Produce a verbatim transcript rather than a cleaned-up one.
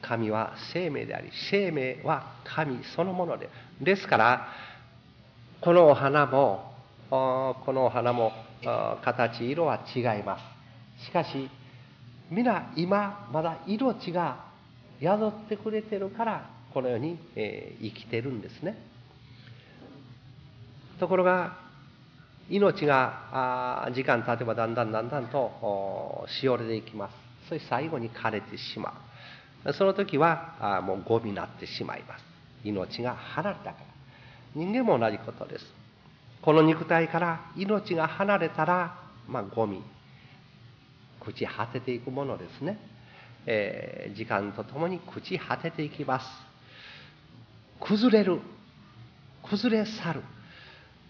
神は生命であり、生命は神そのもので。ですから、このお花も、このお花も、形、色は違います。しかし、皆今、まだ命が宿ってくれてるから、このように、えー、生きてるんですね。ところが、命が、時間経てばだんだんだんだんと、しおれていきます。そして最後に枯れてしまう。その時は、もうゴミになってしまいます。命が離れたから。人間も同じことです。この肉体から命が離れたら、まあゴミ、朽ち果てていくものですね。えー、時間とともに朽ち果てていきます。崩れる。崩れ去る。